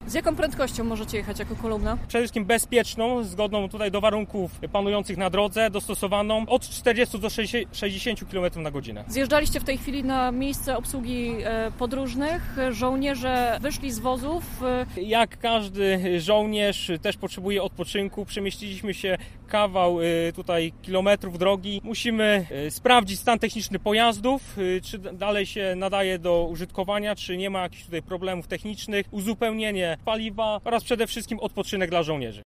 Z jaką prędkością możecie jechać jako kolumna? Przede wszystkim bezpieczną, zgodną tutaj do warunków panujących na drodze, dostosowaną od 40 do 60 km na godzinę. Zjeżdżaliście w tej chwili na miejsce obsługi podróżnych. Żołnierze wyszli z wozów. Jak każdy żołnierz też potrzebuje odpoczynku. Przemieściliśmy się kawał tutaj kilometrów drogi. Musimy sprawdzić stan techniczny pojazdów, czy dalej się nadaje do użytkowania, czy nie ma jakichś tutaj problemów technicznych, uzupełnienie paliwa oraz przede wszystkim odpoczynek dla żołnierzy.